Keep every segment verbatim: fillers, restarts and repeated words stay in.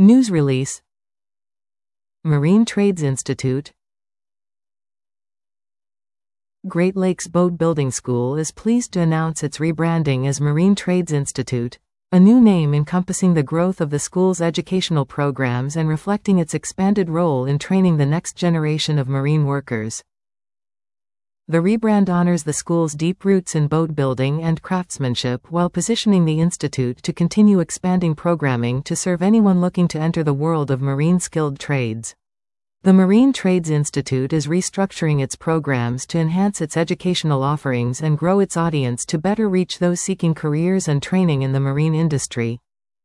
News release. Marine Trades Institute. Great Lakes Boat Building School is pleased to announce its rebranding as Marine Trades Institute, a new name encompassing the growth of the school's educational programs and reflecting its expanded role in training the next generation of marine workers. The rebrand honors the school's deep roots in boat building and craftsmanship while positioning the institute to continue expanding programming to serve anyone looking to enter the world of marine skilled trades. The Marine Trades Institute is restructuring its programs to enhance its educational offerings and grow its audience to better reach those seeking careers and training in the marine industry.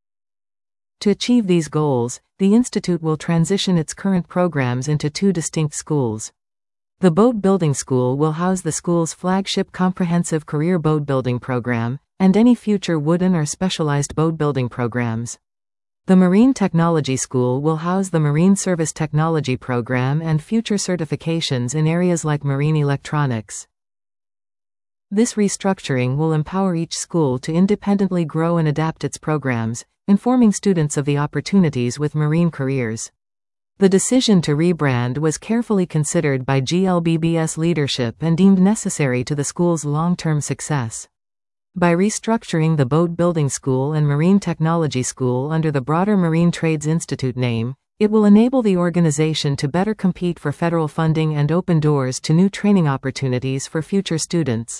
To achieve these goals, the institute will transition its current programs into two distinct schools. The Boat Building School will house the school's flagship comprehensive career boat building program, and any future wooden or specialized boat building programs. The Marine Technology School will house the Marine Service Technology Program and future certifications in areas like marine electronics. This restructuring will empower each school to independently grow and adapt its programs, informing students of the opportunities with marine careers. The decision to rebrand was carefully considered by G L B B S leadership and deemed necessary to the school's long-term success. By restructuring the Boat Building School and Marine Technology School under the broader Marine Trades Institute name, it will enable the organization to better compete for federal funding and open doors to new training opportunities for future students.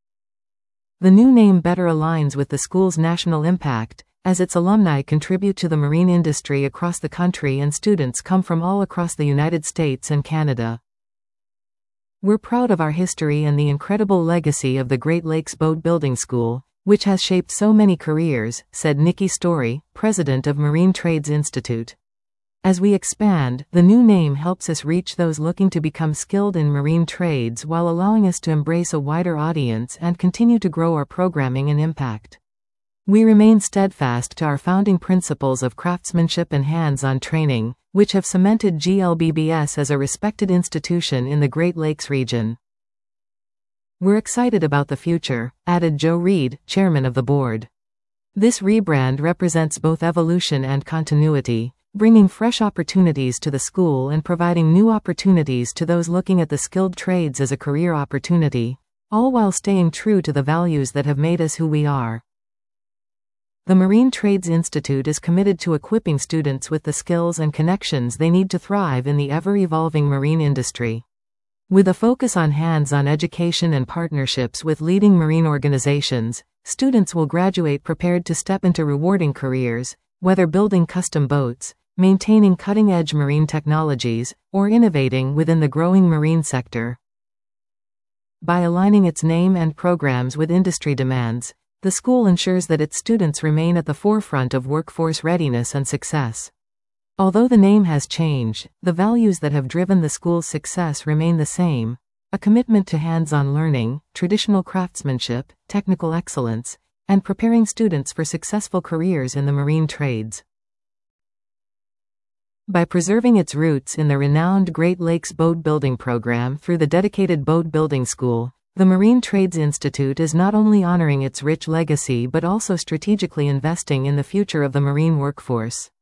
The new name better aligns with the school's national impact, as its alumni contribute to the marine industry across the country and students come from all across the United States and Canada. We're proud of our history and the incredible legacy of the Great Lakes Boat Building School, which has shaped so many careers, said Nikki Story, president of Marine Trades Institute. As we expand, the new name helps us reach those looking to become skilled in marine trades while allowing us to embrace a wider audience and continue to grow our programming and impact. We remain steadfast to our founding principles of craftsmanship and hands-on training, which have cemented G L B B S as a respected institution in the Great Lakes region. We're excited about the future, added Joe Reed, chairman of the board. This rebrand represents both evolution and continuity, bringing fresh opportunities to the school and providing new opportunities to those looking at the skilled trades as a career opportunity, all while staying true to the values that have made us who we are. The Marine Trades Institute is committed to equipping students with the skills and connections they need to thrive in the ever-evolving marine industry. With a focus on hands-on education and partnerships with leading marine organizations, students will graduate prepared to step into rewarding careers, whether building custom boats, maintaining cutting-edge marine technologies, or innovating within the growing marine sector. By aligning its name and programs with industry demands, the school ensures that its students remain at the forefront of workforce readiness and success. Although the name has changed, the values that have driven the school's success remain the same: a commitment to hands-on learning, traditional craftsmanship, technical excellence, and preparing students for successful careers in the marine trades. By preserving its roots in the renowned Great Lakes Boat Building Program through the dedicated Boat Building School, the Marine Trades Institute is not only honoring its rich legacy but also strategically investing in the future of the marine workforce.